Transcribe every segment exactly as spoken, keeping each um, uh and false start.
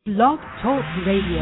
Blog Talk Radio.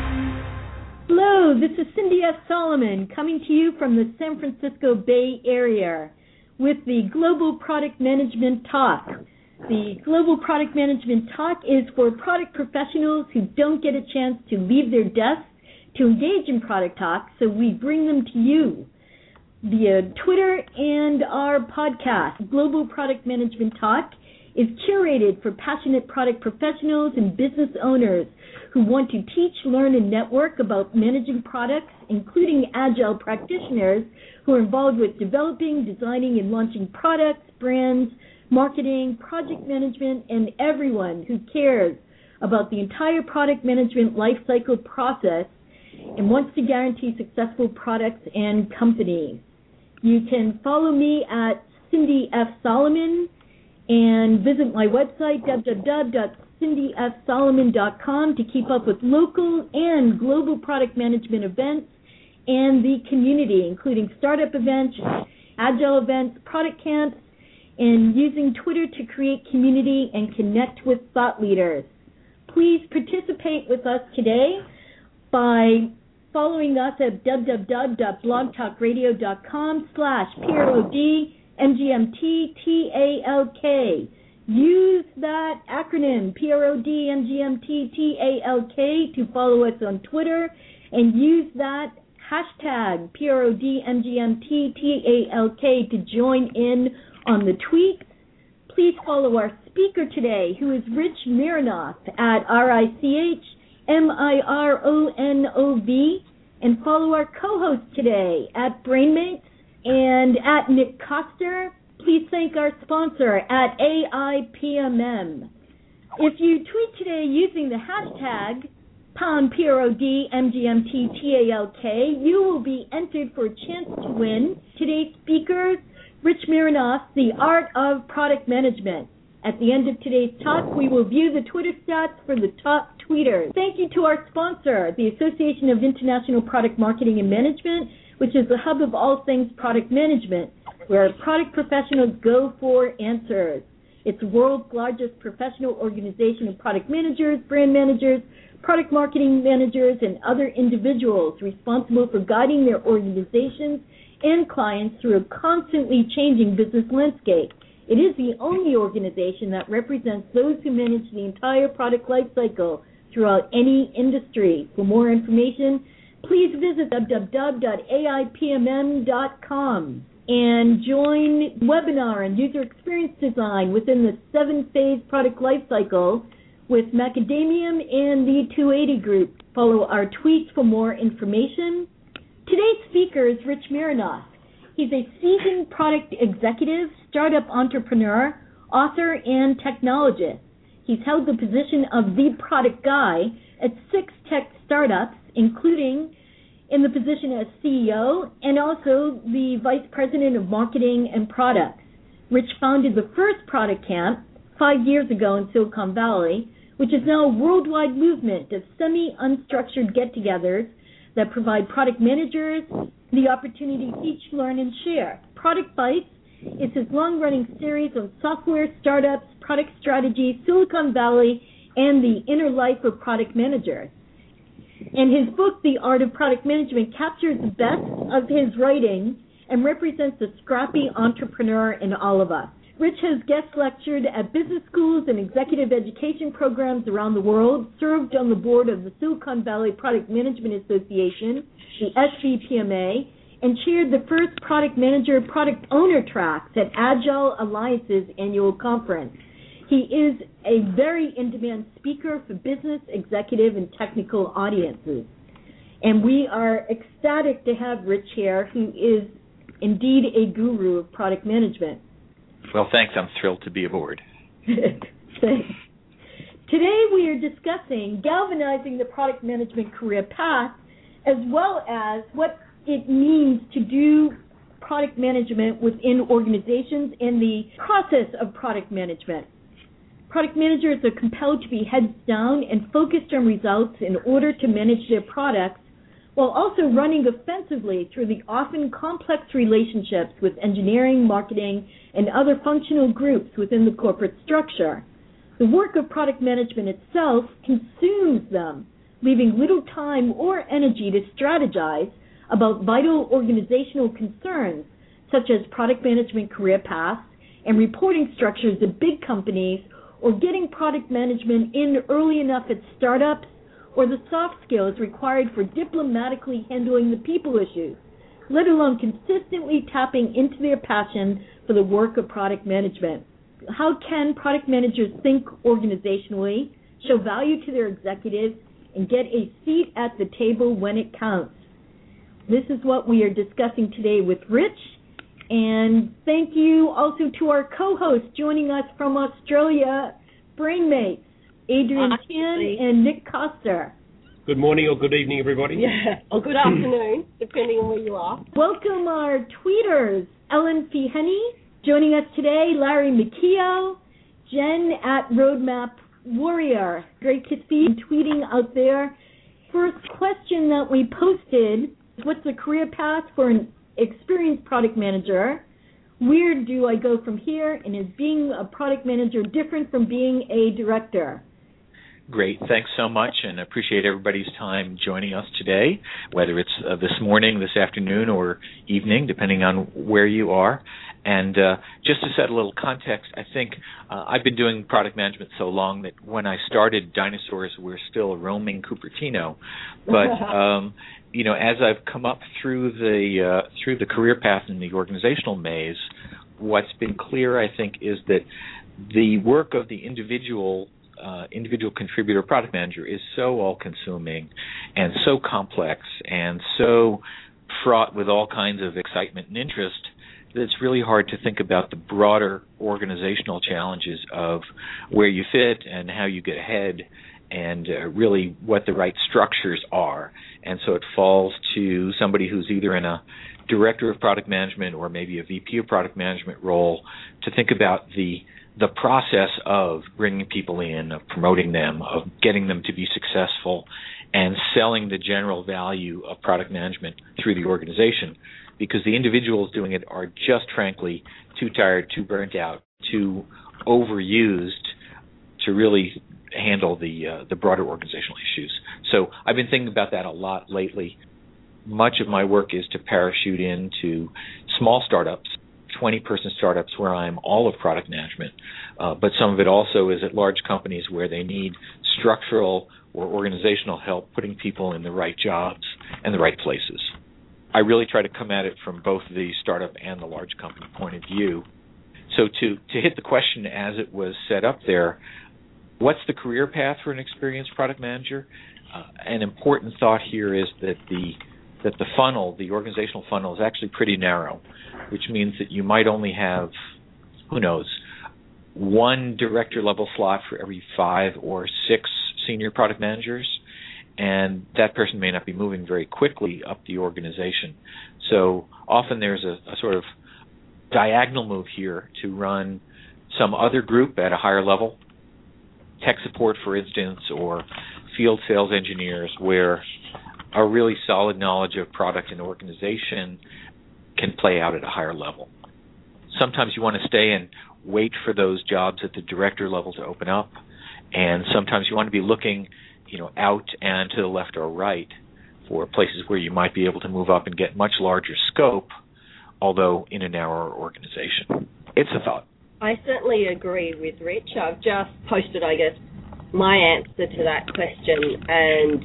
Hello, this is Cindy F. Solomon coming to you from the San Francisco Bay Area with the Global Product Management Talk. The Global Product Management Talk is for product professionals who don't get a chance to leave their desks to engage in product talk, so we bring them to you via Twitter and our podcast. Global Product Management Talk is curated for passionate product professionals and business owners who want to teach, learn, and network about managing products, including agile practitioners who are involved with developing, designing, and launching products, brands, marketing, project management, and everyone who cares about the entire product management lifecycle process and wants to guarantee successful products and companies. You can follow me at Cindy F. Solomon and visit my website, w w w dot cindy f solomon dot com, to keep up with local and global product management events and the community, including startup events, agile events, product camps, and using Twitter to create community and connect with thought leaders. Please participate with us today by following us at w w w dot blog talk radio dot com slash P R O D M G M T T A L K. Use that acronym, P R O D M G M T T A L K, to follow us on Twitter, and use that hashtag, P R O D M G M T T A L K, to join in on the tweets. Please follow our speaker today, who is Rich Mironov at R I C H M I R O N O V, and follow our co-host today at Brainmates and at Nick Koster. Please thank our sponsor at A I P M M. If you tweet today using the hashtag pound P R O D M G M T T A L K, you will be entered for a chance to win today's speaker, Rich Mironov, The Art of Product Management. At the end of today's talk, we will view the Twitter stats for the top tweeters. Thank you to our sponsor, the Association of International Product Marketing and Management, which is the hub of all things product management, where product professionals go for answers. It's the world's largest professional organization of product managers, brand managers, product marketing managers, and other individuals responsible for guiding their organizations and clients through a constantly changing business landscape. It is the only organization that represents those who manage the entire product life cycle throughout any industry. For more information, please visit w w w dot A I P M M dot com and join webinar and user experience design within the seven-phase product life cycle with Macadamium and the two eighty Group. Follow our tweets for more information. Today's speaker is Rich Mironov. He's a seasoned product executive, startup entrepreneur, author, and technologist. He's held the position of the product guy at six tech startups, including in the position as C E O and also the Vice President of Marketing and Products. Rich founded the first product camp five years ago in Silicon Valley, which is now a worldwide movement of semi-unstructured get-togethers that provide product managers the opportunity to teach, learn, and share. Product Bites is his long-running series of software, startups, product strategy, Silicon Valley, and the inner life of product managers. And his book, The Art of Product Management, captures the best of his writing and represents the scrappy entrepreneur in all of us. Rich has guest lectured at business schools and executive education programs around the world, served on the board of the Silicon Valley Product Management Association, the S V P M A, and chaired the first Product Manager Product Owner tracks at Agile Alliance's annual conference. He is a very in-demand speaker for business, executive, and technical audiences. And we are ecstatic to have Rich here, who is indeed a guru of product management. Well, thanks. I'm thrilled to be aboard. Thanks. Today we are discussing galvanizing the product management career path, as well as what it means to do product management within organizations and the process of product management. Product managers are compelled to be heads down and focused on results in order to manage their products, while also running offensively through the often complex relationships with engineering, marketing, and other functional groups within the corporate structure. The work of product management itself consumes them, leaving little time or energy to strategize about vital organizational concerns such as product management career paths and reporting structures at big companies, or getting product management in early enough at startups, or the soft skills required for diplomatically handling the people issues, let alone consistently tapping into their passion for the work of product management. How can product managers think organizationally, show value to their executives, and get a seat at the table when it counts? This is what we are discussing today with Rich. And thank you also to our co-hosts joining us from Australia, Brainmates, Adrian Hi, Chan and Nick Coster. Good morning or good evening, everybody. Yeah, or good afternoon, depending on where you are. Welcome our tweeters, Ellen Feehenny, joining us today, Larry McKeough, Jen at Roadmap Warrior. Great to see you tweeting out there. First question that we posted, what's the career path for an experienced product manager? Where do I go from here? And is being a product manager different from being a director? Great. Thanks so much, and appreciate everybody's time joining us today, whether it's uh, this morning, this afternoon, or evening, depending on where you are. And uh, just to set a little context, I think uh, I've been doing product management so long that when I started, dinosaurs were still a roaming Cupertino. But um, you know, as I've come up through the uh, through the career path in the organizational maze, what's been clear, I think, is that the work of the individual Uh, individual contributor product manager is so all-consuming and so complex and so fraught with all kinds of excitement and interest that it's really hard to think about the broader organizational challenges of where you fit and how you get ahead and uh, really what the right structures are. And so it falls to somebody who's either in a director of product management or maybe a V P of product management role to think about the the process of bringing people in, of promoting them, of getting them to be successful, and selling the general value of product management through the organization, because the individuals doing it are just frankly too tired, too burnt out, too overused to really handle the uh, the broader organizational issues. So I've been thinking about that a lot lately. Much of my work is to parachute into small startups, twenty-person startups where I'm all of product management, uh, but some of it also is at large companies where they need structural or organizational help putting people in the right jobs and the right places. I really try to come at it from both the startup and the large company point of view. So to, to hit the question as it was set up there, what's the career path for an experienced product manager? Uh, an important thought here is that the that the funnel, the organizational funnel, is actually pretty narrow, which means that you might only have, who knows, one director-level slot for every five or six senior product managers, and that person may not be moving very quickly up the organization. So often there's a, a sort of diagonal move here to run some other group at a higher level, tech support, for instance, or field sales engineers, where a really solid knowledge of product and organization can play out at a higher level. Sometimes you want to stay and wait for those jobs at the director level to open up, and sometimes you want to be looking, you know, out and to the left or right for places where you might be able to move up and get much larger scope, although in a narrower organization. It's a thought. I certainly agree with Rich. I've just posted, I guess, my answer to that question, and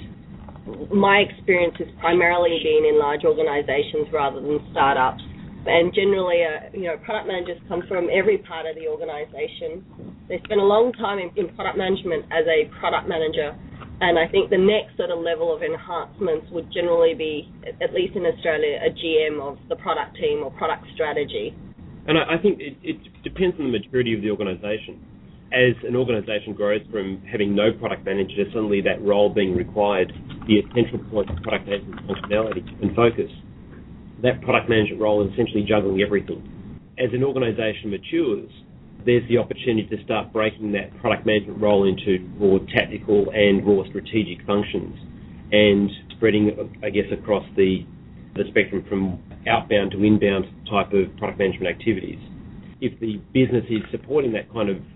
my experience has primarily been in large organizations rather than startups. And generally, uh, you know, product managers come from every part of the organization. They spend a long time in, in product management as a product manager, and I think the next sort of level of enhancements would generally be, at least in Australia, a G M of the product team or product strategy. And I, I think it, it depends on the maturity of the organization. As an organization grows from having no product manager to suddenly that role being required, the essential point of product management functionality and focus, that product management role is essentially juggling everything. As an organization matures, there's the opportunity to start breaking that product management role into more tactical and more strategic functions and spreading, I guess, across the, the spectrum from outbound to inbound type of product management activities. If the business is supporting that kind of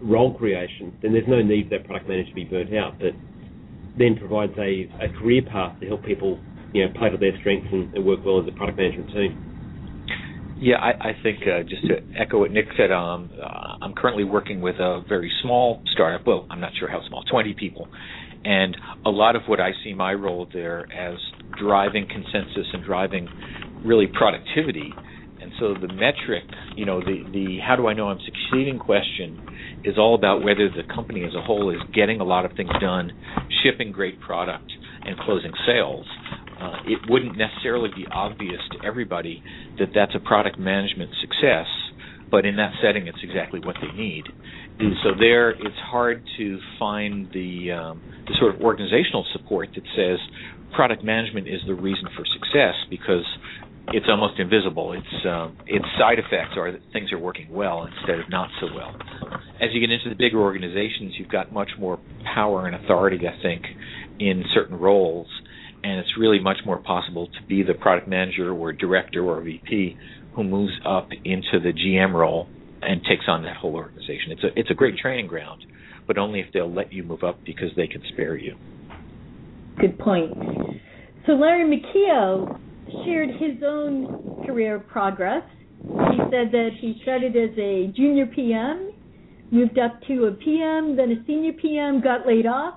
role creation, then there's no need for that product manager to be burnt out, but then provides a, a career path to help people, you know, play to their strengths and, and work well as a product management team. Yeah, I, I think uh, just to echo what Nick said, um, uh, I'm currently working with a very small startup. Well, I'm not sure how small, twenty people. And a lot of what I see my role there as driving consensus and driving really productivity. And so the metric, you know, the, the how do I know I'm succeeding question is all about whether the company as a whole is getting a lot of things done, shipping great product, and closing sales. Uh, it wouldn't necessarily be obvious to everybody that that's a product management success, but in that setting, it's exactly what they need. And so there, it's hard to find the, um, the sort of organizational support that says product management is the reason for success, because it's almost invisible. It's um, its side effects are that things are working well instead of not so well. As you get into the bigger organizations, you've got much more power and authority, I think, in certain roles, and it's really much more possible to be the product manager or director or V P who moves up into the G M role and takes on that whole organization. It's a it's a great training ground, but only if they'll let you move up because they can spare you. Good point. So Larry McKeough shared his own career progress. He said that he started as a junior P M, moved up to a P M, then a senior P M, got laid off,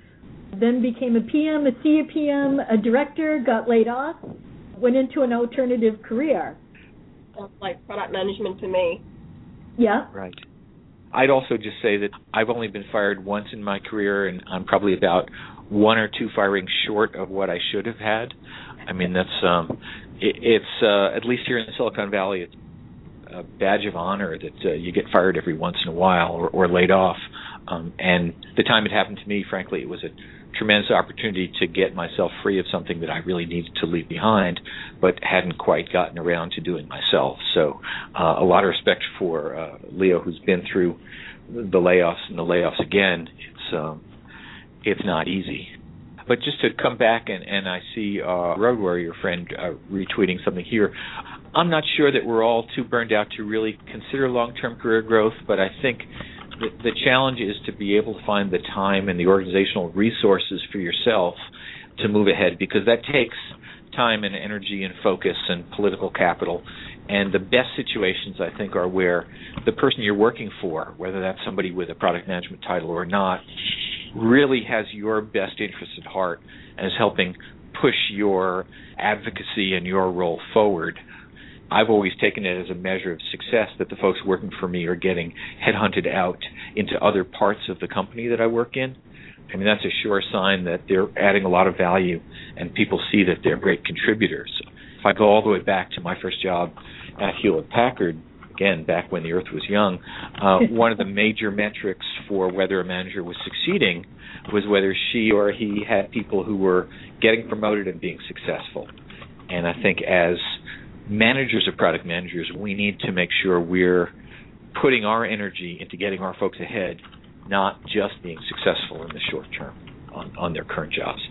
then became a P M, a senior P M, a director, got laid off, went into an alternative career. Sounds like product management to me. Yeah. Right. I'd also just say that I've only been fired once in my career, and I'm probably about one or two firings short of what I should have had. I mean, that's um, it, it's uh, at least here in Silicon Valley, it's a badge of honor that uh, you get fired every once in a while or, or laid off. Um, and the time it happened to me, frankly, it was a tremendous opportunity to get myself free of something that I really needed to leave behind, but hadn't quite gotten around to doing myself. So uh, a lot of respect for uh, Leo, who's been through the layoffs and the layoffs again. It's um, it's not easy. But just to come back, and, and I see uh, Road Warrior friend uh, retweeting something here, I'm not sure that we're all too burned out to really consider long-term career growth, but I think the, the challenge is to be able to find the time and the organizational resources for yourself to move ahead, because that takes time and energy and focus and political capital. And the best situations, I think, are where the person you're working for, whether that's somebody with a product management title or not, really has your best interest at heart and is helping push your advocacy and your role forward. I've always taken it as a measure of success that the folks working for me are getting headhunted out into other parts of the company that I work in. I mean, that's a sure sign that they're adding a lot of value and people see that they're great contributors. If I go all the way back to my first job at Hewlett-Packard, again, back when the earth was young, uh, one of the major metrics for whether a manager was succeeding was whether she or he had people who were getting promoted and being successful. And I think as managers of product managers, we need to make sure we're putting our energy into getting our folks ahead, not just being successful in the short term on, on their current jobs.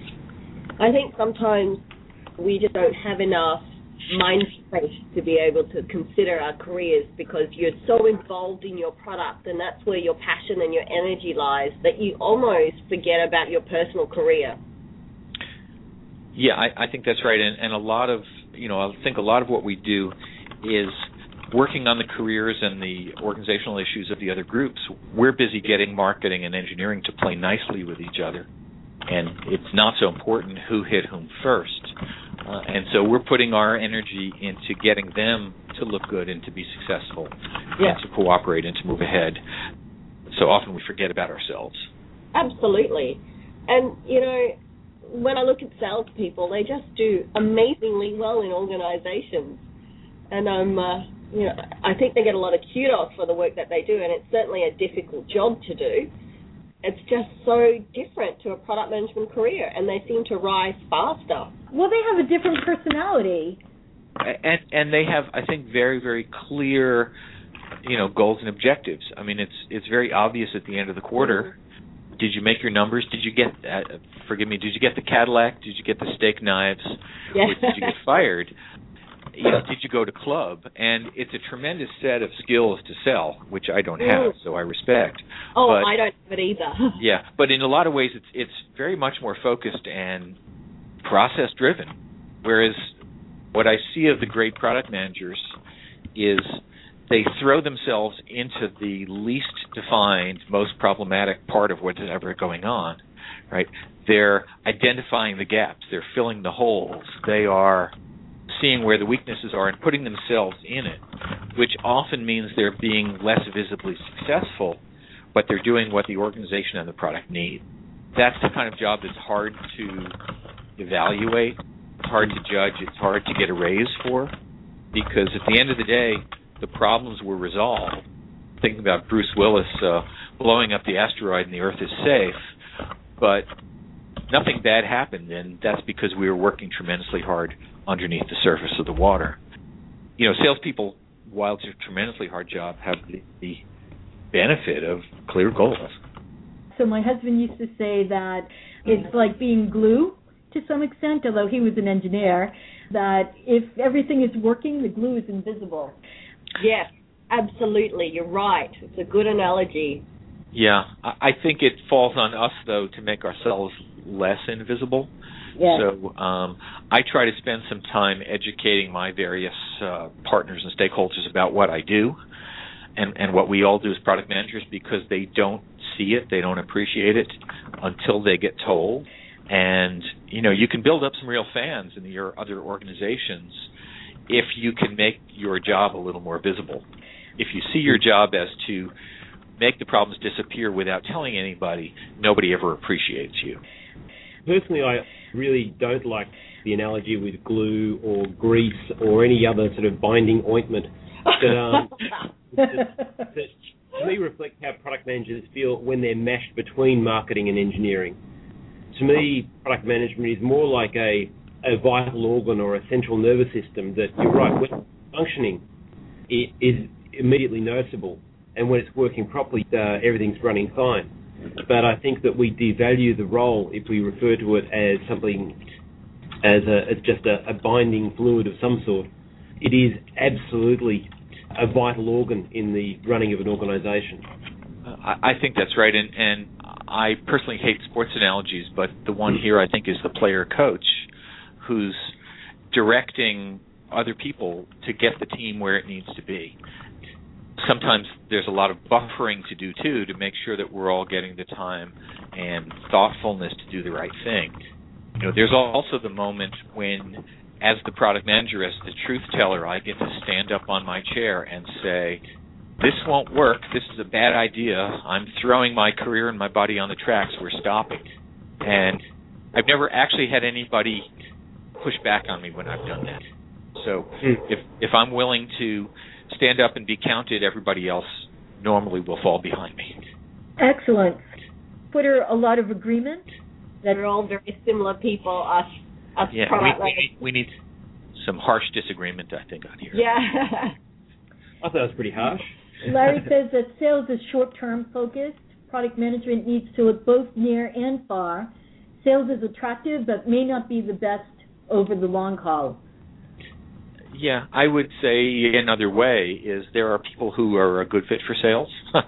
I think sometimes we just don't have enough mind space to be able to consider our careers, because you're so involved in your product and that's where your passion and your energy lies that you almost forget about your personal career. Yeah, I, I think that's right. And, and a lot of, you know, I think a lot of what we do is working on the careers and the organizational issues of the other groups. We're busy getting marketing and engineering to play nicely with each other. And it's not so important who hit whom first. Uh, and so we're putting our energy into getting them to look good and to be successful, yeah, and to cooperate and to move ahead. So often we forget about ourselves. Absolutely. And, you know, when I look at salespeople, they just do amazingly well in organizations. And I'm, uh, you know, I think they get a lot of kudos for the work that they do, and it's certainly a difficult job to do. It's just so different to a product management career, and they seem to rise faster. Well, they have a different personality. And and they have, I think, very, very clear, you know, goals and objectives. I mean, it's it's very obvious at the end of the quarter. Mm-hmm. Did you make your numbers? Did you get, uh, forgive me, did you get the Cadillac? Did you get the steak knives? Yeah. Or did you get fired? you know, did you go to club? And it's a tremendous set of skills to sell, which I don't have, so I respect. Oh, but, I don't have it either. Yeah, but in a lot of ways, it's it's very much more focused and process-driven, whereas what I see of the great product managers is they throw themselves into the least defined, most problematic part of what's ever going on, right? They're identifying the gaps. They're filling the holes. They are seeing where the weaknesses are and putting themselves in it, which often means they're being less visibly successful, but they're doing what the organization and the product need. That's the kind of job that's hard to evaluate, it's hard to judge, it's hard to get a raise for, because at the end of the day, the problems were resolved. Thinking about Bruce Willis uh, blowing up the asteroid and the Earth is safe, but nothing bad happened, and that's because we were working tremendously hard underneath the surface of the water. You know, salespeople, while it's a tremendously hard job, have the, the benefit of clear goals. So my husband used to say that it's like being glue to some extent, although he was an engineer, that if everything is working, the glue is invisible. Yes, absolutely. You're right. It's a good analogy. Yeah, I think it falls on us, though, to make ourselves less invisible. Yes. So um, I try to spend some time educating my various uh, partners and stakeholders about what I do and, and what we all do as product managers, because they don't see it, they don't appreciate it until they get told. And, you know, you can build up some real fans in your other organizations if you can make your job a little more visible. If you see your job as to make the problems disappear without telling anybody, nobody ever appreciates you. Personally, I really don't like the analogy with glue or grease or any other sort of binding ointment that, um, that, that to me reflect how product managers feel when they're mashed between marketing and engineering. To me, product management is more like a, a vital organ or a central nervous system that, you're right, when it's functioning, it is immediately noticeable, and when it's working properly, uh, everything's running fine. But I think that we devalue the role if we refer to it as something, as, a, as just a, a binding fluid of some sort. It is absolutely a vital organ in the running of an organization. I, I think that's right, and, and I personally hate sports analogies, but the one here I think is the player coach who's directing other people to get the team where it needs to be. Sometimes there's a lot of buffering to do, too, to make sure that we're all getting the time and thoughtfulness to do the right thing. You know, there's also the moment when, as the product manager, as the truth teller, I get to stand up on my chair and say, this won't work, this is a bad idea, I'm throwing my career and my body on the tracks, we're stopping. And I've never actually had anybody push back on me when I've done that. So if if I'm willing to stand up and be counted, everybody else normally will fall behind me. Excellent. Put her a lot of agreement. That are all very similar people, us, us yeah, product we, we, need, we need some harsh disagreement, I think, on here. Yeah. I thought it was pretty harsh. Larry says that sales is short-term focused. Product management needs to look both near and far. Sales is attractive, but may not be the best over the long haul. Yeah, I would say another way is there are people who are a good fit for sales,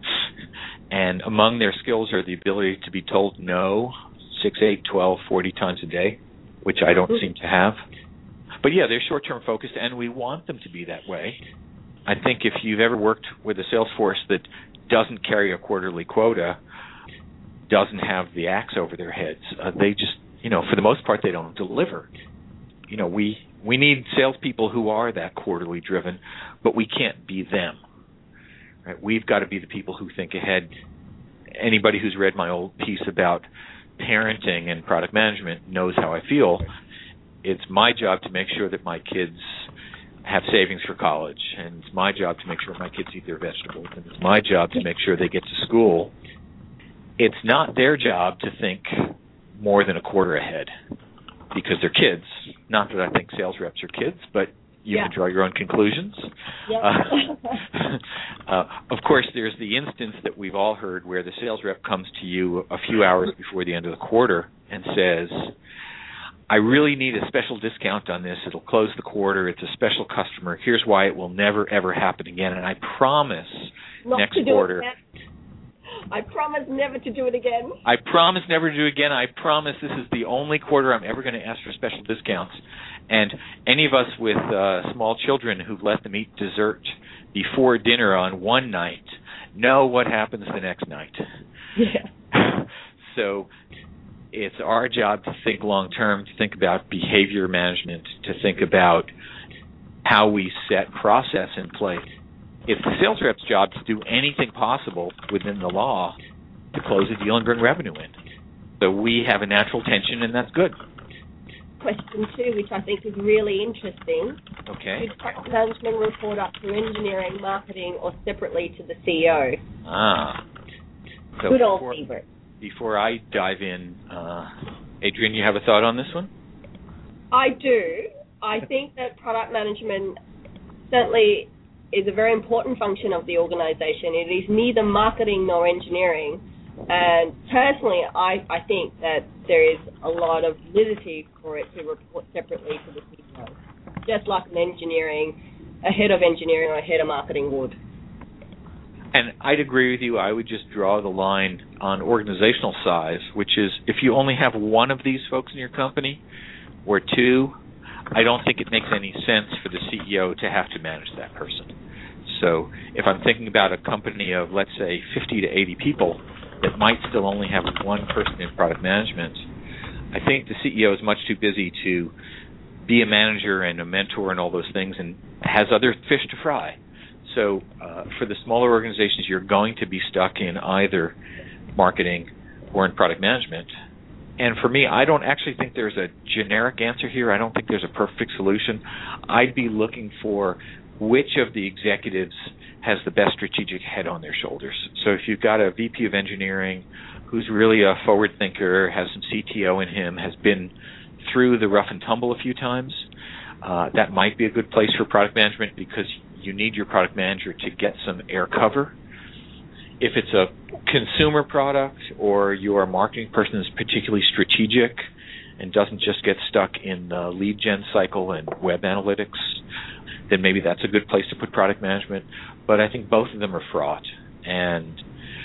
and among their skills are the ability to be told no six, eight, twelve, forty times a day, which I don't seem to have. But yeah, they're short-term focused, and we want them to be that way. I think if you've ever worked with a sales force that doesn't carry a quarterly quota, doesn't have the axe over their heads, uh, they just, you know, for the most part, they don't deliver. You know, we we need salespeople who are that quarterly driven, but we can't be them. Right? We've got to be the people who think ahead. Anybody who's read my old piece about parenting and product management knows how I feel. It's my job to make sure that my kids have savings for college, and it's my job to make sure my kids eat their vegetables, and it's my job to make sure they get to school. It's not their job to think more than a quarter ahead because they're kids. Not that I think sales reps are kids, but you yeah. can draw your own conclusions. Yep. Uh, uh, of course, there's the instance that we've all heard where the sales rep comes to you a few hours before the end of the quarter and says, I really need a special discount on this. It'll close the quarter. It's a special customer. Here's why it will never, ever happen again. And I promise Not next to do quarter. It again. I promise never to do it again. I promise never to do it again. I promise this is the only quarter I'm ever going to ask for special discounts. And any of us with uh, small children who let them eat dessert before dinner on one night know what happens the next night. Yeah. So it's our job to think long term, to think about behavior management, to think about how we set process in place. It's the sales rep's job to do anything possible within the law to close a deal and bring revenue in. So we have a natural tension, and that's good. Question two, which I think is really interesting. Okay. Should product management report up to engineering, marketing, or separately to the C E O? Ah. So Good old before, favorite. Before I dive in, uh, Adrian, you have a thought on this one? I do. I think that product management certainly is a very important function of the organization. It is neither marketing nor engineering. And personally, I, I think that there is a lot of validity for it to report separately to the C E O, just like an engineering, a head of engineering or a head of marketing would. And I'd agree with you. I would just draw the line on organizational size, which is if you only have one of these folks in your company or two, I don't think it makes any sense for the C E O to have to manage that person. So if I'm thinking about a company of, let's say, fifty to eighty people that might still only have one person in product management, I think the C E O is much too busy to be a manager and a mentor and all those things and has other fish to fry. So uh, for the smaller organizations, you're going to be stuck in either marketing or in product management. And for me, I don't actually think there's a generic answer here. I don't think there's a perfect solution. I'd be looking for which of the executives has the best strategic head on their shoulders. So if you've got a V P of engineering who's really a forward thinker, has some C T O in him, has been through the rough and tumble a few times, uh, that might be a good place for product management because you need your product manager to get some air cover. If it's a consumer product or your marketing person is particularly strategic and doesn't just get stuck in the lead gen cycle and web analytics, then maybe that's a good place to put product management. But I think both of them are fraught, and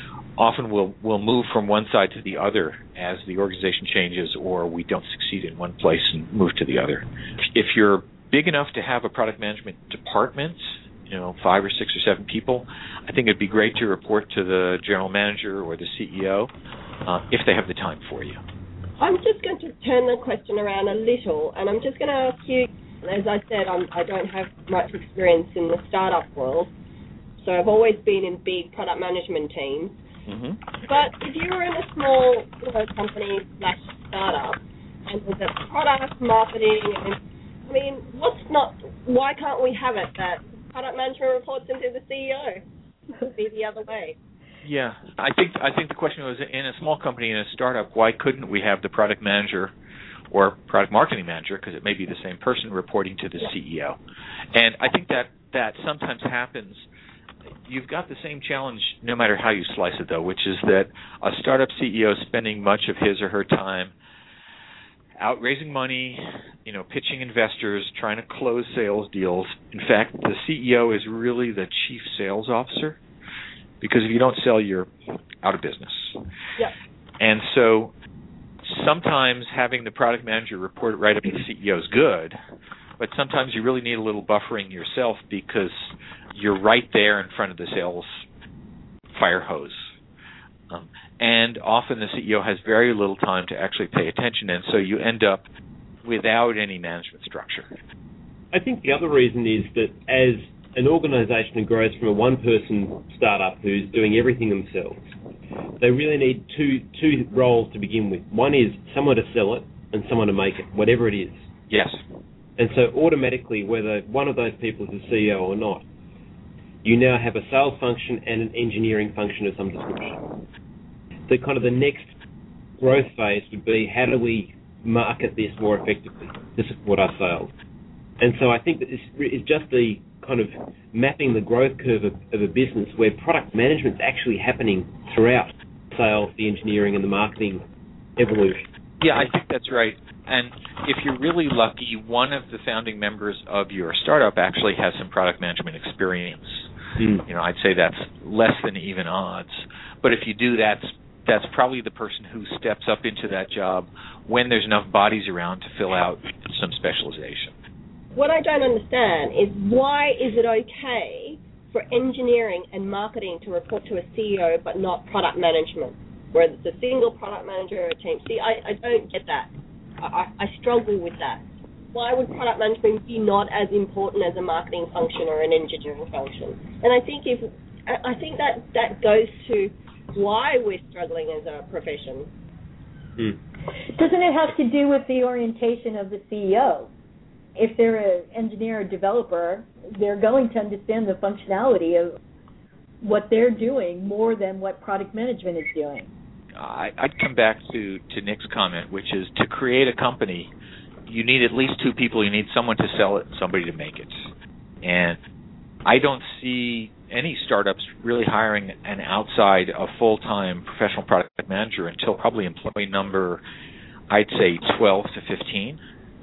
often we'll we'll move from one side to the other as the organization changes, or we don't succeed in one place and move to the other. If you're big enough to have a product management department, you know, five or six or seven people, I think it'd be great to report to the general manager or the C E O uh, if they have the time for you. I'm just going to turn the question around a little, and I'm just going to ask you, as I said, I'm, I don't have much experience in the startup world, so I've always been in big product management teams. Mm-hmm. But if you were in a small you know, company slash startup, and there's a product, marketing, and I mean, what's not, why can't we have it that product management reports into the C E O? It'd be the other way. Yeah, I think I think the question was, in a small company, in a startup, why couldn't we have the product manager or product marketing manager, because it may be the same person, reporting to the yeah. C E O? And I think that that sometimes happens. You've got the same challenge no matter how you slice it, though, which is that a startup C E O is spending much of his or her time out raising money, you know, pitching investors, trying to close sales deals. In fact, the C E O is really the chief sales officer, because if you don't sell, you're out of business. Yep. And so sometimes having the product manager report right up to the C E O is good, but sometimes you really need a little buffering yourself because you're right there in front of the sales fire hose. Um, and often the C E O has very little time to actually pay attention, and so you end up without any management structure. I think the other reason is that as an organization grows from a one-person startup who's doing everything themselves, they really need two two roles to begin with. One is someone to sell it and someone to make it, whatever it is. Yes. And so automatically, whether one of those people is a C E O or not, you now have a sales function and an engineering function of some description. The kind of the next growth phase would be, how do we market this more effectively to support our sales? And so I think that it's just the kind of mapping the growth curve of, of a business where product management is actually happening throughout sales, the engineering, and the marketing evolution. Yeah, I think that's right. And if you're really lucky, one of the founding members of your startup actually has some product management experience. Mm. You know, I'd say that's less than even odds. But if you do, that's that's probably the person who steps up into that job when there's enough bodies around to fill out some specialization. What I don't understand is why is it okay for engineering and marketing to report to a C E O but not product management, whether it's a single product manager or a team? See, I, I don't get that. I, I struggle with that. Why would product management be not as important as a marketing function or an engineering function? And I think if I think that that goes to why we're struggling as a profession. Hmm. Doesn't it have to do with the orientation of the C E O? If they're an engineer or developer, they're going to understand the functionality of what they're doing more than what product management is doing. I, I'd come back to, to Nick's comment, which is to create a company, you need at least two people. You need someone to sell it and somebody to make it. And I don't see any startups really hiring an outside, a full-time professional product manager until probably employee number, I'd say twelve to fifteen.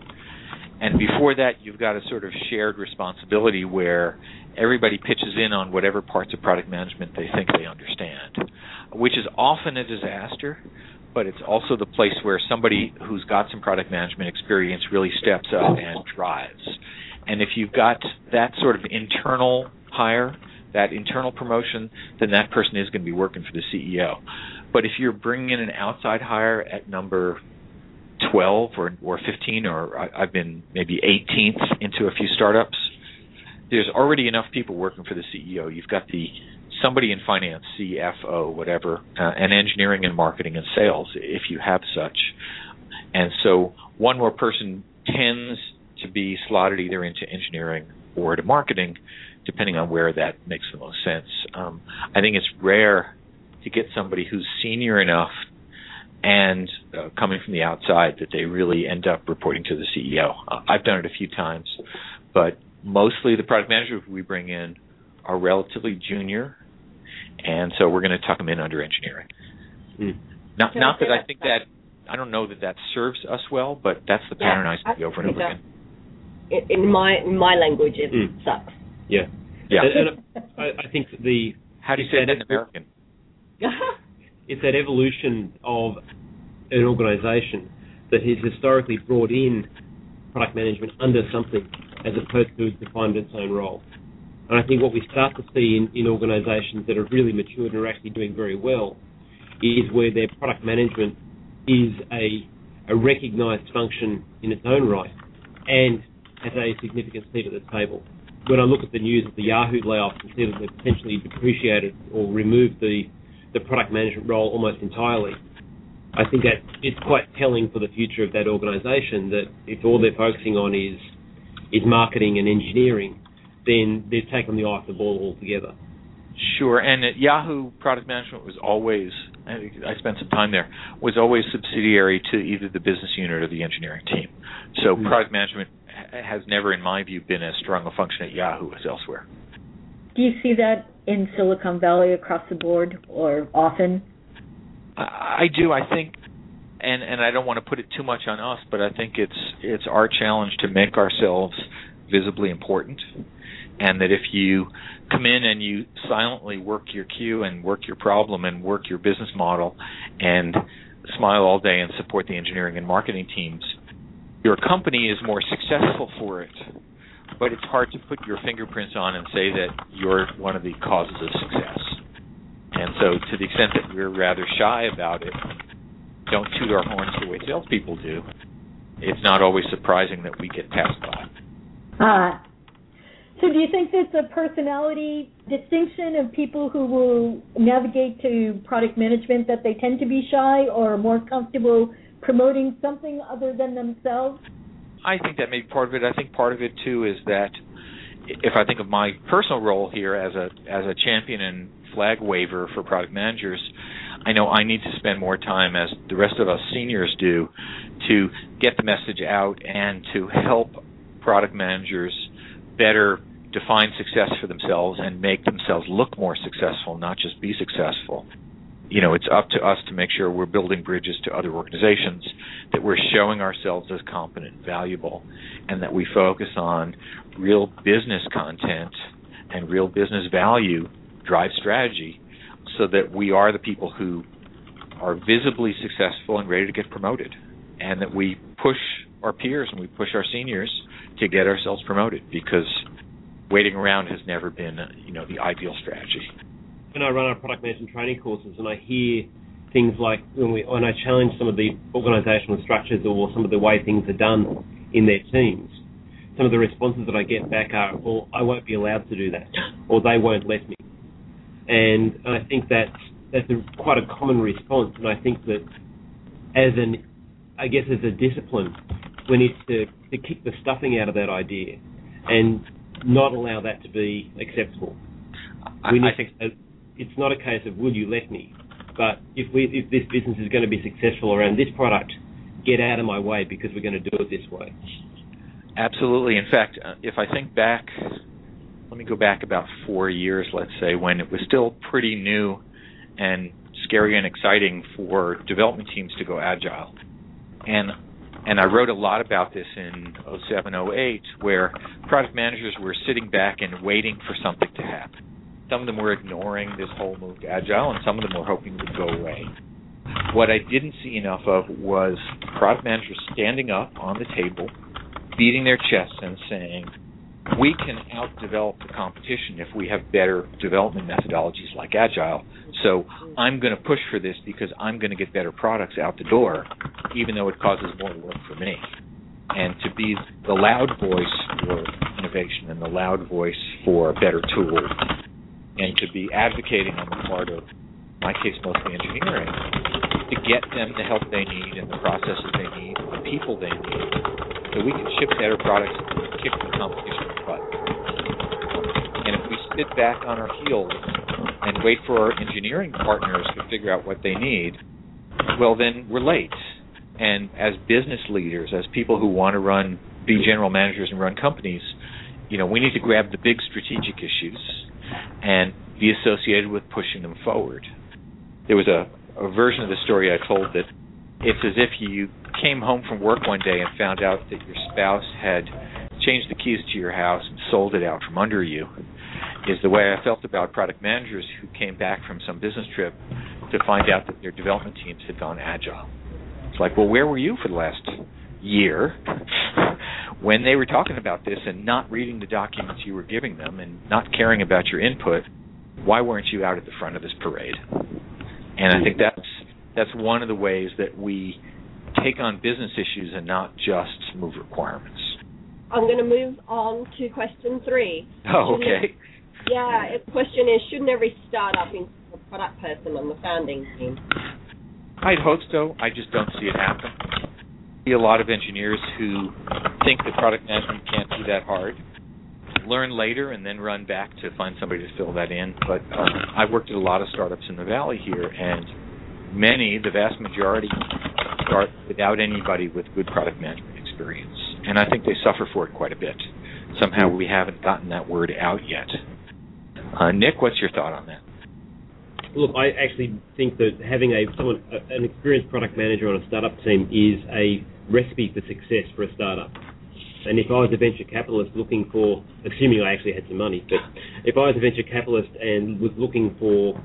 And before that, you've got a sort of shared responsibility where everybody pitches in on whatever parts of product management they think they understand, which is often a disaster, but it's also the place where somebody who's got some product management experience really steps up and drives. And if you've got that sort of internal hire, that internal promotion, then that person is going to be working for the C E O. But if you're bringing in an outside hire at number twelve or, or fifteen, or I, I've been maybe eighteenth into a few startups, there's already enough people working for the C E O. You've got the somebody in finance, C F O, whatever, uh, and engineering and marketing and sales, if you have such. And so one more person tends to be slotted either into engineering or to marketing, depending on where that makes the most sense. Um, I think it's rare to get somebody who's senior enough and uh, coming from the outside that they really end up reporting to the C E O. Uh, I've done it a few times, but mostly the product managers we bring in are relatively junior, and so we're going to tuck them in under engineering. Mm. Not, not that I think that, I don't know that that serves us well, but that's the pattern yeah, I see over and over again. In my in my language, it mm. sucks. Yeah. Yeah. And, and I, I think the... How do you say that in American? It's that evolution of an organization that has historically brought in product management under something as opposed to defined its own role. And I think what we start to see in, in organizations that are really matured and are actually doing very well is where their product management is a, a recognized function in its own right and has a significant seat at the table. When I look at the news of the Yahoo layoffs and see that they've potentially depreciated or removed the, the product management role almost entirely, I think that it's quite telling for the future of that organization that if all they're focusing on is is marketing and engineering, then they've taken the eye off the ball altogether. Sure, and at Yahoo, product management was always, I spent some time there, was always subsidiary to either the business unit or the engineering team. So mm-hmm. product management has never, in my view, been as strong a function at Yahoo as elsewhere. Do you see that in Silicon Valley across the board or often? I, I do. I think, and, and I don't want to put it too much on us, but I think it's it's our challenge to make ourselves visibly important, and that if you come in and you silently work your queue and work your problem and work your business model and smile all day and support the engineering and marketing teams, your company is more successful for it, but it's hard to put your fingerprints on and say that you're one of the causes of success. And so to the extent that we're rather shy about it, don't toot our horns the way salespeople do, it's not always surprising that we get passed by. Uh, so do you think there's a personality distinction of people who will navigate to product management, that they tend to be shy or are more comfortable promoting something other than themselves? I think that may be part of it. I think part of it, too, is that if I think of my personal role here as a as a champion and flag waver for product managers, I know I need to spend more time, as the rest of us seniors do, to get the message out and to help product managers better define success for themselves and make themselves look more successful, not just be successful. you know, it's up to us to make sure we're building bridges to other organizations, that we're showing ourselves as competent and valuable, and that we focus on real business content and real business value drive strategy so that we are the people who are visibly successful and ready to get promoted, and that we push our peers and we push our seniors to get ourselves promoted, because waiting around has never been, you know, the ideal strategy. When I run our product management training courses and I hear things like when, we, when I challenge some of the organisational structures or some of the way things are done in their teams, some of the responses that I get back are, well, I won't be allowed to do that, or they won't let me. And I think that's, that's a, quite a common response, and I think that as an, I guess as a discipline, we need to, to kick the stuffing out of that idea and not allow that to be acceptable. We need I think to, it's not a case of will you let me, but if we if this business is going to be successful around this product, get out of my way because we're going to do it this way. Absolutely. In fact, uh, if I think back, let me go back about four years, let's say, when it was still pretty new and scary and exciting for development teams to go agile. And and I wrote a lot about this in oh seven, oh eight, where product managers were sitting back and waiting for something to happen. Some of them were ignoring this whole move to agile, and some of them were hoping it would go away. What I didn't see enough of was product managers standing up on the table, beating their chests and saying, we can outdevelop the competition if we have better development methodologies like agile. So I'm going to push for this because I'm going to get better products out the door, even though it causes more work for me. And to be the loud voice for innovation and the loud voice for better tools, and to be advocating on the part of, in my case, mostly engineering, to get them the help they need and the processes they need and the people they need, so we can ship better products and kick the competition in the butt. And if we sit back on our heels and wait for our engineering partners to figure out what they need, well, then we're late. And as business leaders, as people who want to run, be general managers and run companies, you know, we need to grab the big strategic issues and be associated with pushing them forward. There was a, a version of the story I told that it's as if you came home from work one day and found out that your spouse had changed the keys to your house and sold it out from under you, is the way I felt about product managers who came back from some business trip to find out that their development teams had gone agile. It's like, well, where were you for the last year when they were talking about this and not reading the documents you were giving them and not caring about your input? Why weren't you out at the front of this parade? And I think that's that's one of the ways that we take on business issues and not just move requirements. I'm going to move on to question three. Oh, okay. Yeah, the question is, shouldn't every startup include a product person on the founding team? I'd hope so. I just don't see it happen. I see a lot of engineers who think that product management can't be that hard, learn later and then run back to find somebody to fill that in. But um, I've worked at a lot of startups in the Valley here, and many, the vast majority, start without anybody with good product management experience. And I think they suffer for it quite a bit. Somehow we haven't gotten that word out yet. Uh, Nick, what's your thought on that? Look, I actually think that having a someone, an experienced product manager on a startup team is a recipe for success for a startup. And if I was a venture capitalist looking for, assuming I actually had some money, but if I was a venture capitalist and was looking for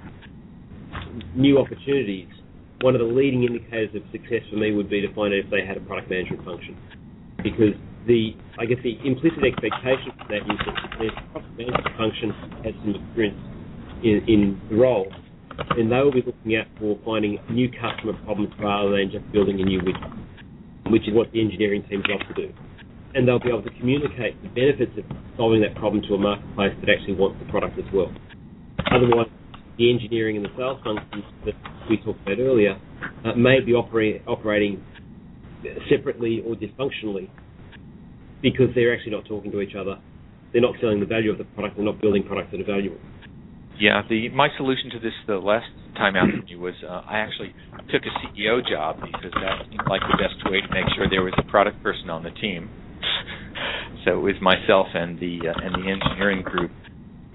new opportunities, one of the leading indicators of success for me would be to find out if they had a product management function. Because the, I guess the implicit expectation for that is that their product management function has some experience in, in the role, then they will be looking out for finding new customer problems rather than just building a new widget, which is what the engineering teams love to do. And they'll be able to communicate the benefits of solving that problem to a marketplace that actually wants the product as well. Otherwise, the engineering and the sales functions that we talked about earlier uh, may be opera- operating separately or dysfunctionally because they're actually not talking to each other. They're not selling the value of the product. They're not building products that are valuable. Yeah, the my solution to this the last time out with you was uh, I actually took a C E O job because that seemed like the best way to make sure there was a product person on the team. So it was myself and the uh, and the engineering group,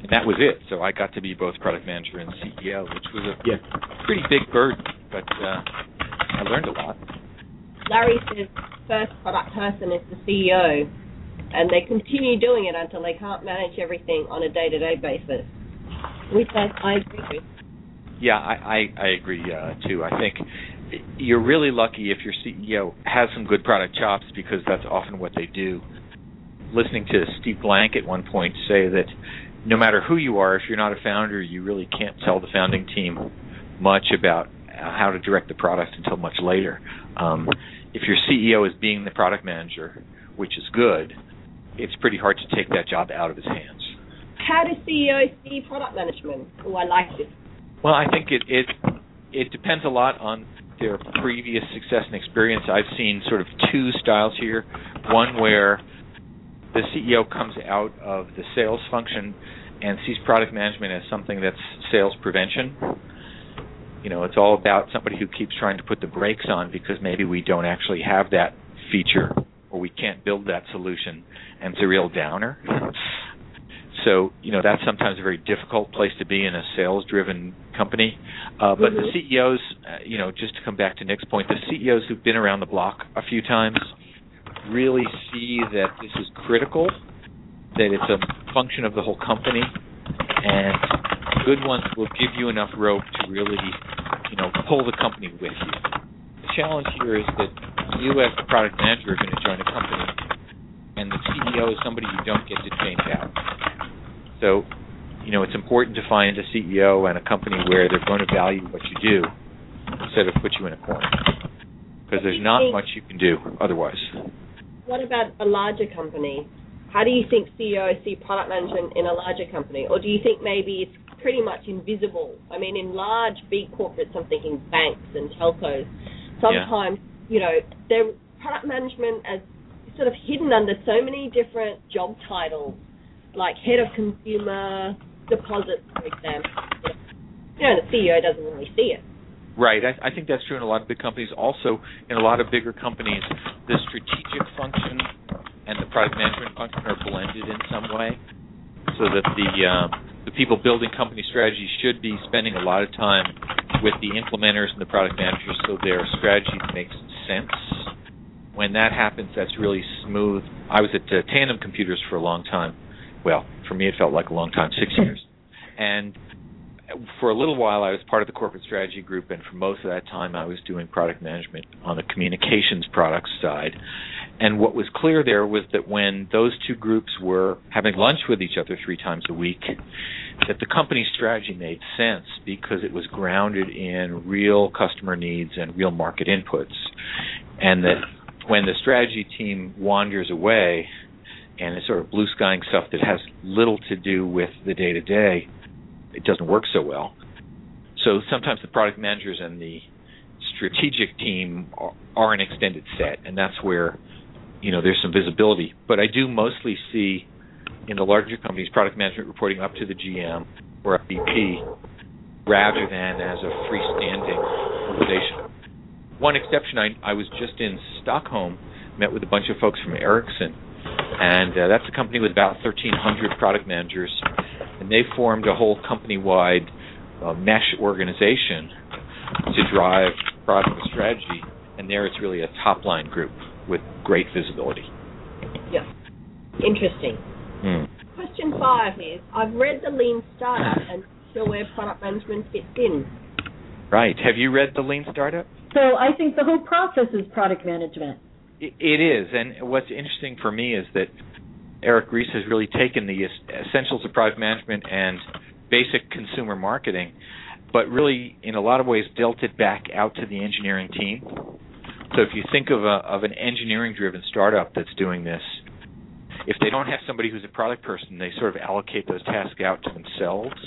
And that was it. So I got to be both product manager and C E O, which was a yeah. pretty big burden, but uh, I learned a lot. Larry says first product person is the C E O, and they continue doing it until they can't manage everything on a day-to-day basis, which I, I agree with. Yeah, I, I, I agree uh, too. I think you're really lucky if your C E O has some good product chops, because that's often what they do. Listening to Steve Blank at one point say that no matter who you are, if you're not a founder, you really can't tell the founding team much about how to direct the product until much later. Um, if your C E O is being the product manager, which is good, it's pretty hard to take that job out of his hands. How do C E Os see product management? Oh, I like this. Well, I think it, it it depends a lot on their previous success and experience. I've seen sort of two styles here. One where the C E O comes out of the sales function and sees product management as something that's sales prevention. You know, it's all about somebody who keeps trying to put the brakes on because maybe we don't actually have that feature or we can't build that solution, and it's a real downer. So, you know, that's sometimes a very difficult place to be in a sales-driven company. Uh, but mm-hmm. the C E Os, uh, you know, just to come back to Nick's point, the C E Os who've been around the block a few times really see that this is critical, that it's a function of the whole company, and good ones will give you enough rope to really, you know, pull the company with you. The challenge here is that you as the product manager are going to join a company, and the C E O is somebody you don't get to change out. So, you know, it's important to find a C E O and a company where they're going to value what you do instead of put you in a corner, because there's not much you can do otherwise. What about a larger company? How do you think C E Os see product management in a larger company? Or do you think maybe it's pretty much invisible? I mean, in large, big corporates, I'm thinking banks and telcos, sometimes, yeah. you know, their product management is sort of hidden under so many different job titles, like head of consumer deposits, for example. You know, the C E O doesn't really see it. Right. I, I think that's true in a lot of big companies. Also, in a lot of bigger companies, the strategic function and the product management function are blended in some way, so that the uh, the people building company strategy should be spending a lot of time with the implementers and the product managers so their strategy makes sense. When that happens, that's really smooth. I was at uh, Tandem Computers for a long time. Well, for me it felt like a long time, six years. And for a little while I was part of the corporate strategy group, and for most of that time I was doing product management on the communications products side. And what was clear there was that when those two groups were having lunch with each other three times a week, that the company strategy made sense because it was grounded in real customer needs and real market inputs. And that when the strategy team wanders away and is sort of blue skying stuff that has little to do with the day-to-day, it doesn't work so well. So sometimes the product managers and the strategic team are, are an extended set, and that's where, you know, there's some visibility. But I do mostly see in the larger companies product management reporting up to the G M or a V P rather than as a freestanding organization. One exception, I, I was just in Stockholm, met with a bunch of folks from Ericsson, and uh, that's a company with about thirteen hundred product managers, and they formed a whole company-wide uh, mesh organization to drive product strategy, and there it's really a top-line group with great visibility. Yeah. Interesting. Hmm. Question five is, I've read The Lean Startup and not sure where product management fits in. Right. Have you read The Lean Startup? So I think the whole process is product management. It, it is, and what's interesting for me is that Eric Ries has really taken the essentials of product management and basic consumer marketing, but really, in a lot of ways, dealt it back out to the engineering team. So if you think of a of an engineering-driven startup that's doing this, if they don't have somebody who's a product person, they sort of allocate those tasks out to themselves.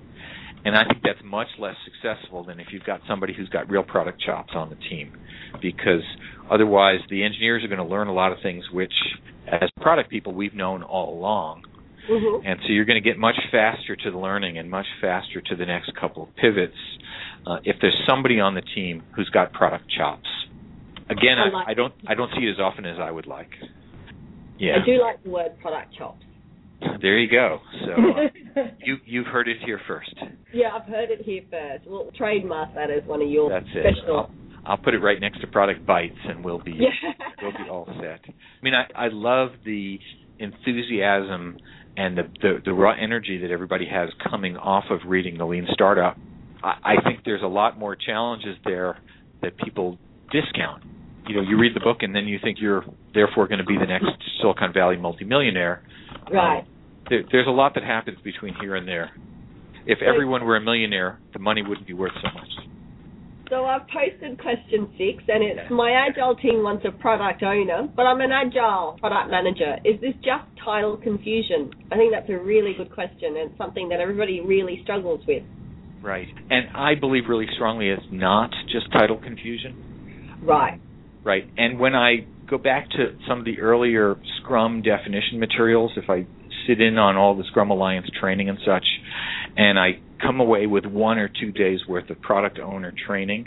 And I think that's much less successful than if you've got somebody who's got real product chops on the team, because otherwise the engineers are going to learn a lot of things which, as product people, we've known all along. Mm-hmm. And so you're going to get much faster to the learning and much faster to the next couple of pivots uh, if there's somebody on the team who's got product chops. Again, I, I don't I don't see it as often as I would like. Yeah. I do like the word product chops. There you go. So uh, you, you've heard it here first. Yeah, I've heard it here first. We'll trademark that as one of your That's special... it. I'll, I'll put it right next to Product Bites, and we'll be yeah. we'll be all set. I mean, I, I love the enthusiasm and the, the, the raw energy that everybody has coming off of reading The Lean Startup. I, I think there's a lot more challenges there that people discount. You know, you read the book and then you think you're therefore going to be the next Silicon Valley multimillionaire. Right. Um, there, there's a lot that happens between here and there. If everyone were a millionaire, the money wouldn't be worth so much. So I've posted question six, and it's yeah. my Agile team wants a product owner, but I'm an Agile product manager. Is this just title confusion? I think that's a really good question, and something that everybody really struggles with. Right. And I believe really strongly it's not just title confusion. Right. Right. And when I go back to some of the earlier Scrum definition materials, if I sit in on all the Scrum Alliance training and such, and I come away with one or two days worth of product owner training,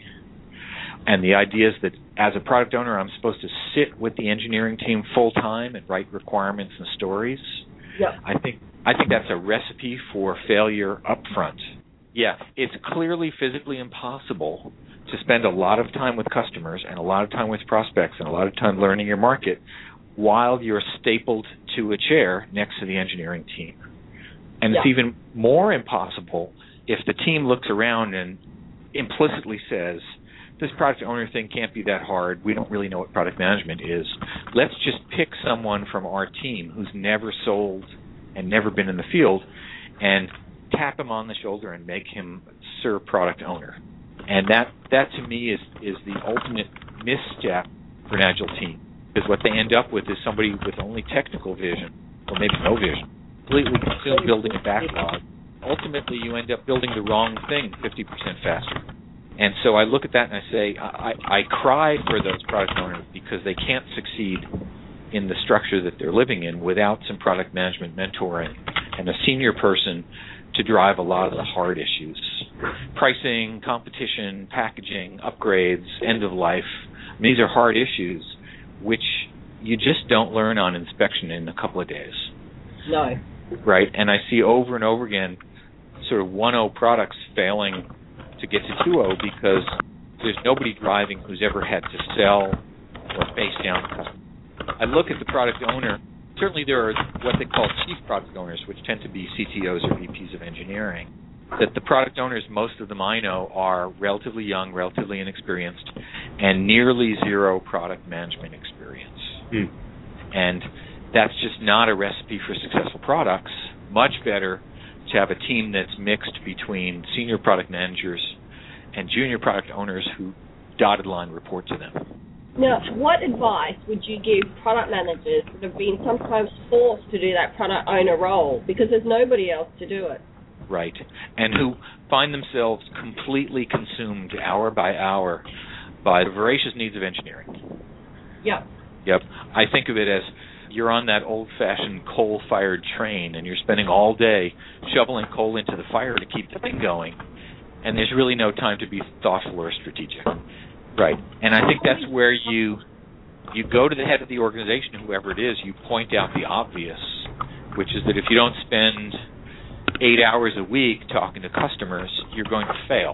and the idea is that as a product owner I'm supposed to sit with the engineering team full time and write requirements and stories. Yep. I think I think that's a recipe for failure up front. Yeah, it's clearly physically impossible to spend a lot of time with customers and a lot of time with prospects and a lot of time learning your market while you're stapled to a chair next to the engineering team. And yeah. it's even more impossible if the team looks around and implicitly says, this product owner thing can't be that hard. We don't really know what product management is. Let's just pick someone from our team who's never sold and never been in the field and tap him on the shoulder and make him Sir Product Owner. And that, that to me is, is the ultimate misstep for an Agile team. Because what they end up with is somebody with only technical vision, or maybe no vision, completely consumed building a backlog. Ultimately, you end up building the wrong thing fifty percent faster. And so I look at that and I say, I, I cry for those product owners because they can't succeed in the structure that they're living in without some product management mentoring and a senior person to drive a lot of the hard issues. Pricing, competition, packaging, upgrades, end of life. I mean, these are hard issues which you just don't learn on inspection in a couple of days. No. Right? And I see over and over again sort of one oh products failing to get to two oh because there's nobody driving who's ever had to sell or face down the customer. I look at the product owner. Certainly there are what they call chief product owners, which tend to be C T Os or V Ps of engineering. That the product owners, most of them I know, are relatively young, relatively inexperienced, and nearly zero product management experience. Mm. And that's just not a recipe for successful products. Much better to have a team that's mixed between senior product managers and junior product owners who dotted line report to them. Now, what advice would you give product managers that have been sometimes forced to do that product owner role because there's nobody else to do it? Right, and who find themselves completely consumed hour by hour by the voracious needs of engineering. Yep. Yep. I think of it as you're on that old-fashioned coal-fired train and you're spending all day shoveling coal into the fire to keep the thing going, and there's really no time to be thoughtful or strategic. Right, and I think that's where you you go to the head of the organization, whoever it is, you point out the obvious, which is that if you don't spend eight hours a week talking to customers, you're going to fail.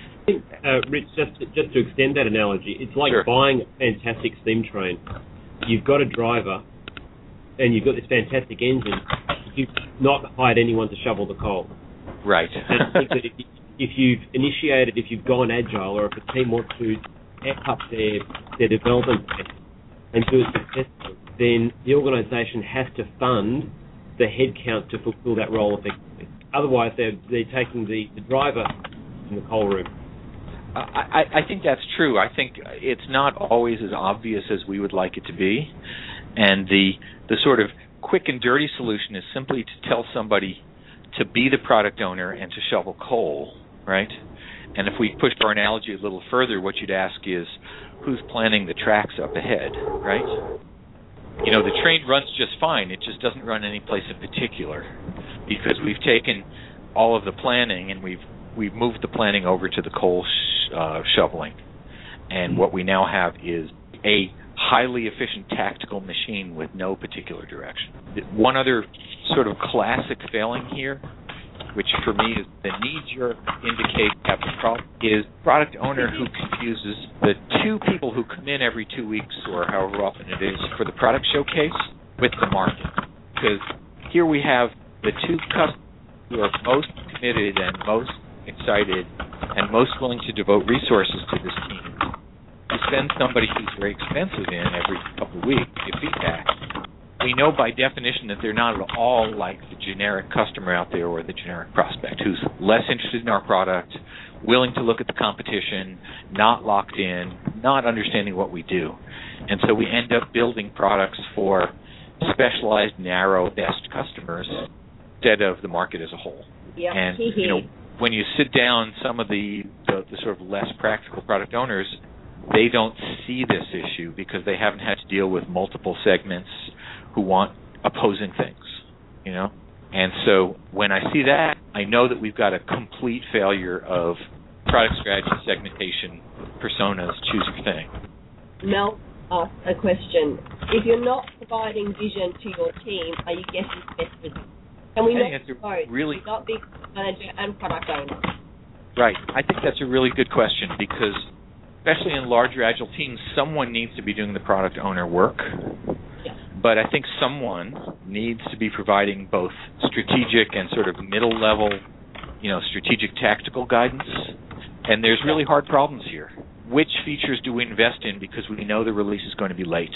Uh, Rich, just to, just to extend that analogy, it's like Sure. buying a fantastic steam train. You've got a driver, and you've got this fantastic engine. You've not hired anyone to shovel the coal. Right. And I think that if, if you've initiated, if you've gone agile, or if a team wants to amp up their, their development and do it successfully, then the organisation has to fund the headcount to fulfil that role effectively. Otherwise, they're, they're taking the, the driver in the coal room. I, I think that's true. I think it's not always as obvious as we would like it to be, and the the sort of quick and dirty solution is simply to tell somebody to be the product owner and to shovel coal, right? And if we pushed our analogy a little further, what you'd ask is, who's planning the tracks up ahead, right? You know, the train runs just fine. It just doesn't run any place in particular because we've taken all of the planning and we've we've moved the planning over to the coal sh- uh, shoveling. And what we now have is a highly efficient tactical machine with no particular direction. One other sort of classic failing here, which for me is the knee-jerk indicate have a problem, is product owner who confuses the two people who come in every two weeks or however often it is for the product showcase with the market. Because here we have the two customers who are most committed and most excited and most willing to devote resources to this team. You send somebody who's very expensive in every couple of weeks to get feedback. We know by definition that they're not at all like the generic customer out there or the generic prospect who's less interested in our product, willing to look at the competition, not locked in, not understanding what we do. And so we end up building products for specialized, narrow, best customers instead of the market as a whole. Yep. And you know, when you sit down, some of the, the, the sort of less practical product owners, they don't see this issue because they haven't had to deal with multiple segments who want opposing things, you know? And so when I see that, I know that we've got a complete failure of product strategy, segmentation, personas, choose your thing. Mel asked a question. If you're not providing vision to your team, are you getting best results? Can we not both? Really, not be manager and product owner? Right. I think that's a really good question because especially in larger agile teams, someone needs to be doing the product owner work. Yeah. But I think someone needs to be providing both strategic and sort of middle level, you know, strategic tactical guidance. And there's really hard problems here. Which features do we invest in because we know the release is going to be late?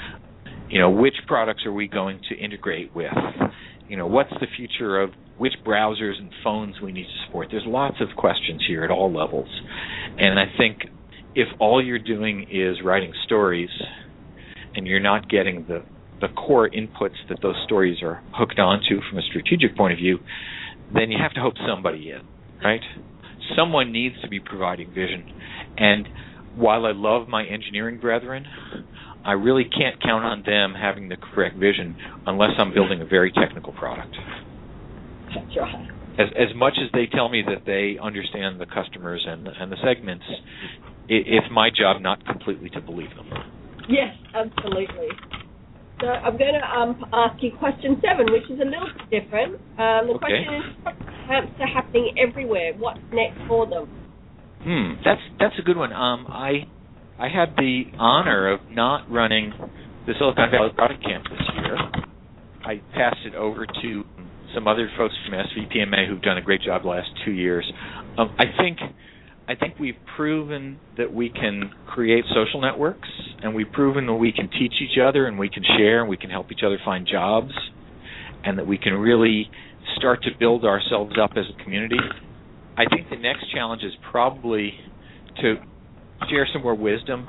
You know, which products are we going to integrate with? You know, what's the future of which browsers and phones we need to support? There's lots of questions here at all levels. And I think if all you're doing is writing stories and you're not getting the, the core inputs that those stories are hooked onto from a strategic point of view, then you have to hope somebody is, right? Someone needs to be providing vision. And while I love my engineering brethren, I really can't count on them having the correct vision unless I'm building a very technical product. That's right. As, as much as they tell me that they understand the customers and, and the segments, it, it's my job not completely to believe them. Yes, absolutely. So I'm going to um, ask you question seven, which is a little bit different. Um, the okay. question is, camps are happening everywhere. What's next for them? Hmm, that's that's a good one. Um, I I had the honor of not running the Silicon Valley Product Camp this year. I passed it over to some other folks from S V P M A who've done a great job the last two years. Um, I think I think we've proven that we can create social networks, and we've proven that we can teach each other, and we can share, and we can help each other find jobs, and that we can really start to build ourselves up as a community. I think the next challenge is probably to share some more wisdom.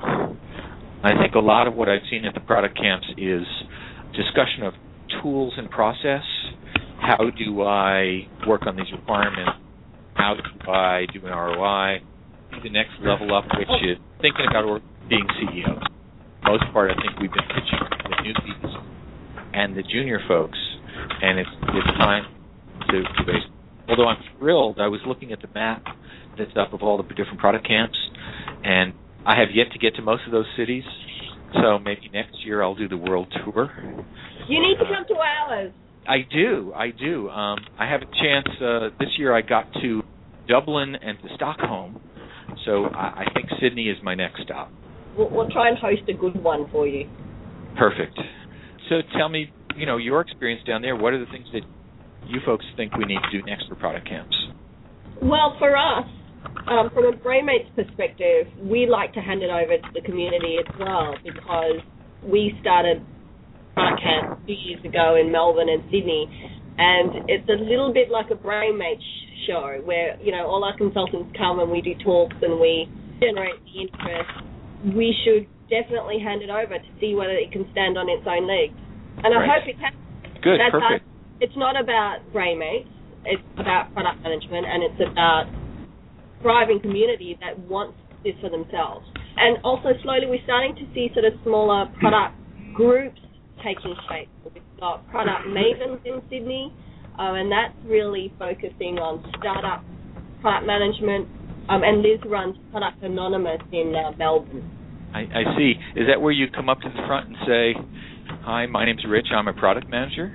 I think a lot of what I've seen at the product camps is discussion of tools and process. How do I work on these requirements? How do I do an R O I? The next level up, which is thinking about being C E Os. For the most part, I think we've been pitching the newbies and the junior folks, and it's it's time to, to base. Although I'm thrilled, I was looking at the map that's up of all the different product camps, and I have yet to get to most of those cities, so maybe next year I'll do the world tour. You need to come to ours. I do, I do. Um, I have a chance, uh, this year I got to Dublin and to Stockholm, so I, I think Sydney is my next stop. We'll, we'll try and host a good one for you. Perfect. So tell me, you know, your experience down there, what are the things that you folks think we need to do next for product camps? Well, for us, um, from a Brainmates perspective, we like to hand it over to the community as well, because we started product camp two years ago in Melbourne and Sydney, and it's a little bit like a Brainmates show where, you know, all our consultants come and we do talks and we generate the interest. We should definitely hand it over to see whether it can stand on its own legs. And I right. hope it can. Good, That's perfect. Our, it's not about Brainmates. It's about product management, and it's about thriving community that wants this for themselves. And also slowly we're starting to see sort of smaller product groups taking shape. We've got product mavens in Sydney, um, and that's really focusing on startup product management. Um, and Liz runs Product Anonymous in uh, Melbourne. I, I see. Is that where you come up to the front and say, "Hi, my name's Rich. I'm a product manager"?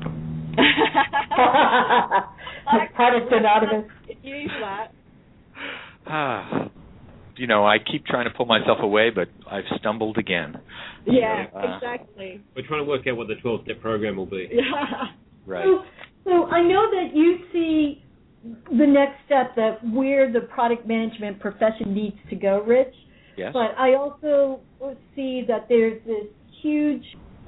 Product Anonymous. Use that. Ah, you know, I keep trying to pull myself away, but I've stumbled again. Yeah, so, uh, exactly. We're trying to work out what the twelve-step program will be. Yeah. Right. So, so I know that you see the next step, that where the product management profession needs to go, Rich. Yes. But I also see that there's this huge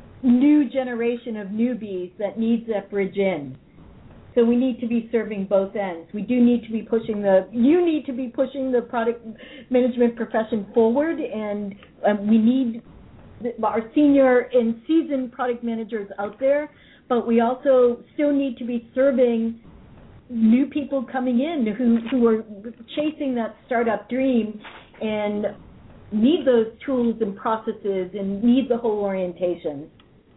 new generation of newbies that needs that bridge in. So we need to be serving both ends. We do need to be pushing the, you need to be pushing the product management profession forward, and um, we need our senior and seasoned product managers out there, but we also still need to be serving new people coming in who, who are chasing that startup dream and need those tools and processes and need the whole orientation.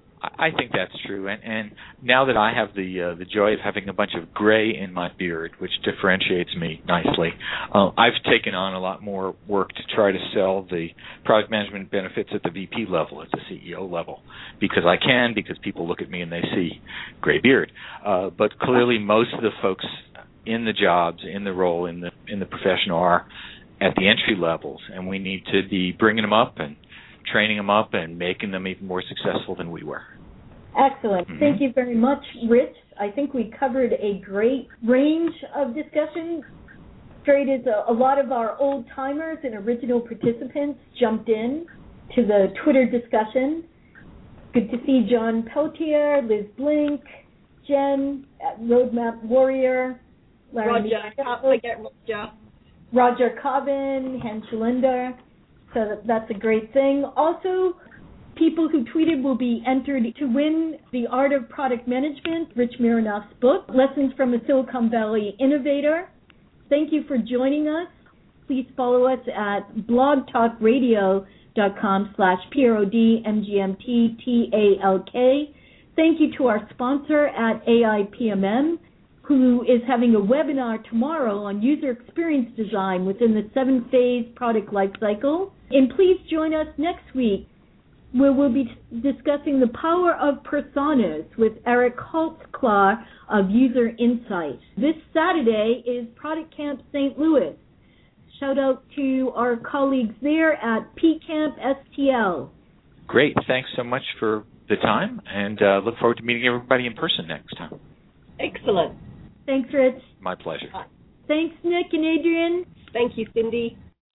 I think that's true, and, and now that I have the uh, the joy of having a bunch of gray in my beard, which differentiates me nicely, uh, I've taken on a lot more work to try to sell the product management benefits at the V P level, at the C E O level, because I can, because people look at me and they see gray beard. Uh, but clearly, most of the folks in the jobs, in the role, in the in the profession are at the entry levels, and we need to be bringing them up and training them up and making them even more successful than we were. Excellent. Mm-hmm. Thank you very much, Rich. I think we covered a great range of discussion. Great is a, a lot of our old timers and original participants jumped in to the Twitter discussion. Good to see John Peltier, Liz Blink, Jen, Roadmap Warrior, Larry Roger, can't forget Roger. Roger Cobbin, Hen Shalinda. So that, that's a great thing. Also, people who tweeted will be entered to win The Art of Product Management, Rich Mironoff's book, Lessons from a Silicon Valley Innovator. Thank you for joining us. Please follow us at blogtalkradio.com slash P-R-O-D-M-G-M-T-T-A-L-K. Thank you to our sponsor at A I P M M, who is having a webinar tomorrow on user experience design within the seven-phase product lifecycle. And please join us next week, where we'll be discussing the power of personas with Eric Holtzclaw of User Insight. This Saturday is Product Camp Saint Louis. Shout out to our colleagues there at P Camp S T L. Great. Thanks so much for the time, and uh, look forward to meeting everybody in person next time. Excellent. Thanks, Rich. My pleasure. Thanks, Nick and Adrian. Thank you, Cindy.